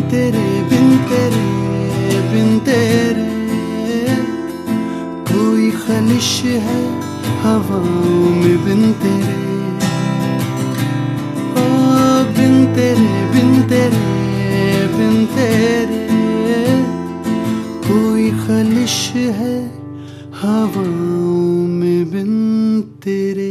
तेरे बिन तेरे बिन तेरे कोई खलिश है हवाओं में बिन तेरे। ओ बिन तेरे बिन तेरे बिन तेरे कोई खलिश है हवाओं में बिन तेरे।